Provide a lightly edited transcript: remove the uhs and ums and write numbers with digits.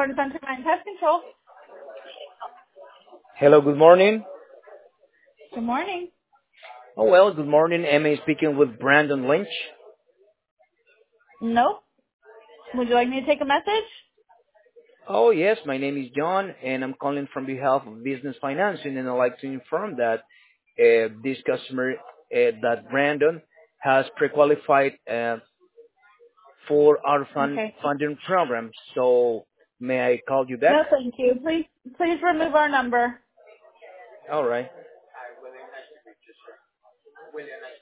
Florida Center Line Pest Control. Hello, good morning. Good morning. Oh, well, good morning. Am I speaking with Brandon Lynch? Nope. Would you like me to take a message? Oh, yes, my name is John, and I'm calling from behalf of Business Financing, and I'd like to inform that this customer, that Brandon, has pre-qualified for our Okay. funding program. So may I call you back? No, thank you. Please remove our number. All right.